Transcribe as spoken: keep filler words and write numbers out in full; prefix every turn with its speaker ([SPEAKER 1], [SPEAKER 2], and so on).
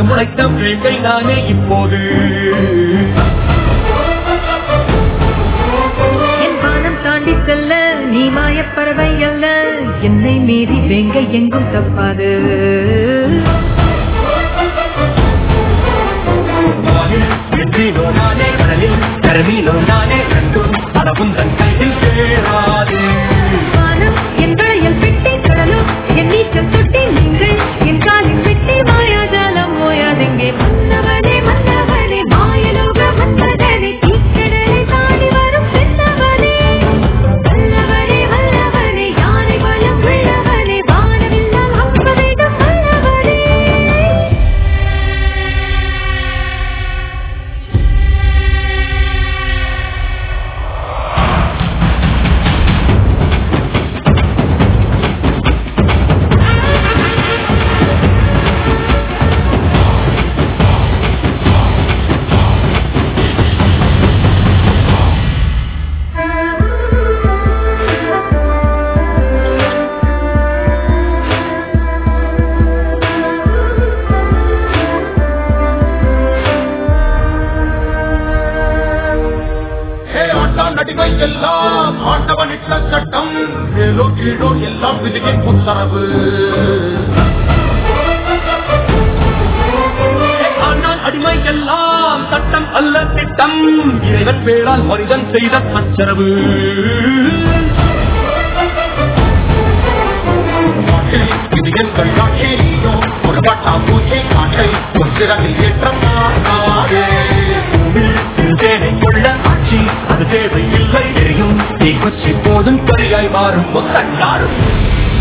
[SPEAKER 1] முளைத்த வேங்கை நானே இப்போது.
[SPEAKER 2] என் வானம் தாண்டி செல்ல நீ மாயப்பறவை அல்ல, என்னை மீறி வேங்கை எங்கும் தப்பாது.
[SPEAKER 1] நானே கடலில் கருவிலோ நானே கண்டும் அளவும் தன் கையில் சேராது.
[SPEAKER 2] வானம் என் வளையல் பெட்டி, கடலும் என் நீச்சல் தொட்டி, நீங்கள் என் காலில் பெட்டி, மாயாஜாலம் ஓயாதெங்கே. மன்னவனே மன்னவனே மாயலோக மன்னவனே, தீக்கடலை தாண்டி வரும் சென்னவனே. வல்லவனே வல்லவனே யானை பலம் உள்ளவனே, வானவில்லால் அம்ப வேண்டும் வல்லவனே.
[SPEAKER 1] நடிகை எல்லாம் ஆண்டவனிட்ட சட்டம், மேலோ கீழோ எல்லாம் விதியின் உத்தரவு. ஆனால் அடிமை எல்லாம் சட்டம் அல்ல திட்டம், இறைவன் பேரால் மனிதன் செய்த சச்சரவு. விதியின் கையாட்சியோ ஒரு பட்டா பூச்சி காற்றை சிறகில் ஏற்றம் தேவை கொள்ள ஆட்சி அது தேவையில்லை, எரியும் தீக்குச்சி போதும் கரியாய் மாறும் முத்தன்னாரும்.